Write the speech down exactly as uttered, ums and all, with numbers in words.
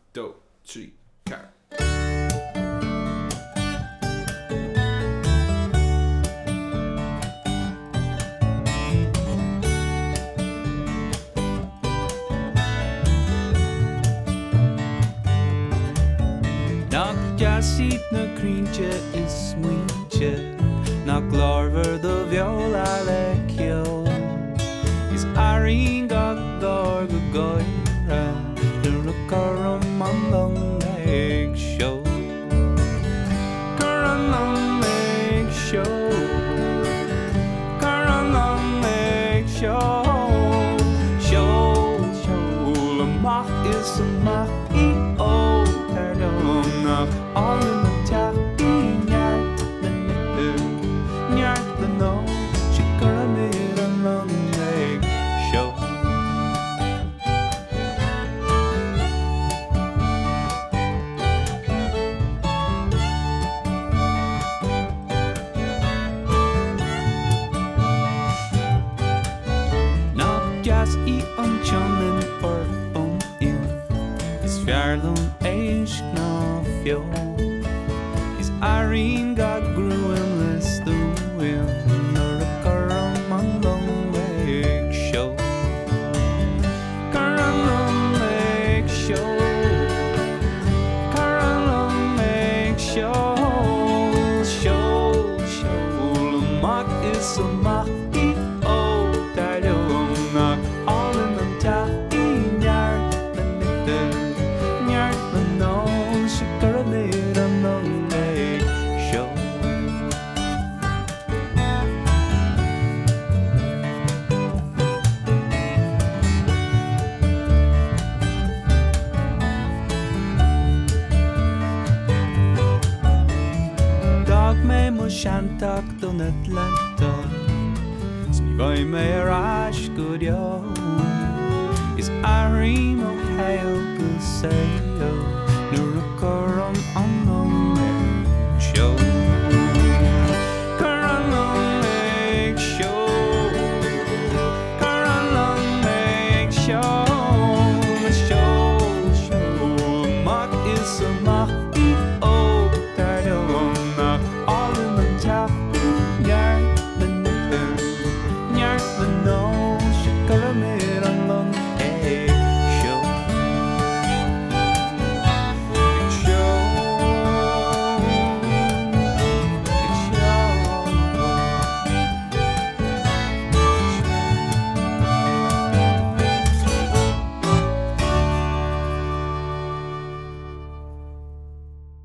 two, three, car. Nach jazzit na crínte is muinte, nach glárver do bheola le ceol. Is airín gach dár go gáire, nu a carm an long ag seo. Car an long ag seo, car an long ag seo. Seo, seo, amach is amach í ó tar dom nach all in the teach í neart le nitu, neart le nó, si car an mid an long ag seo. Nach jazz í an tionin or on in, is fearlún éis ná fio. Is airín gach grúim les dúim, nor a carm an long ag seo. Car an long ag seo, car an long ag seo. Seo, seo, amach is amach í ó tar dom nach all in an teach í neart le nitu, neart le nó, si car an mid an long ag seo. Dag mé mo seanteach don Atlanta, sní bhaid mé ar ais go deo. Is airín ó